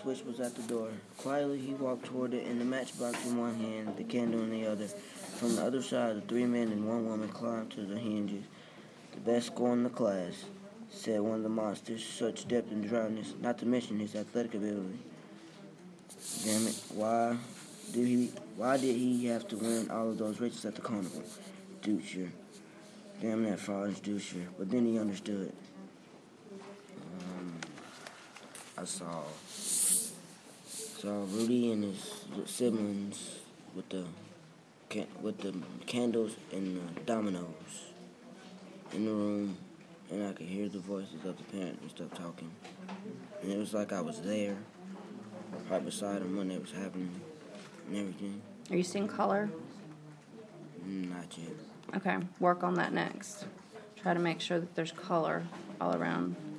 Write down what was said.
Switch was at the door. Quietly, he walked toward it, and the matchbox in one hand, the candle in the other. From the other side, the 3 men and 1 woman climbed to the hinges. "The best score in the class," said one of the monsters. "Such depth and dryness, not to mention his athletic ability. Damn it, why did he have to win all of those races at the carnival? Doucher. Damn that Franz Doucher." But then he understood. I saw Rudy and his siblings with the candles and the dominoes in the room, and I could hear the voices of the parents and stuff talking. And it was like I was there, right beside them when it was happening and everything. Are you seeing color? Not yet. Okay, work on that next. Try to make sure that there's color all around.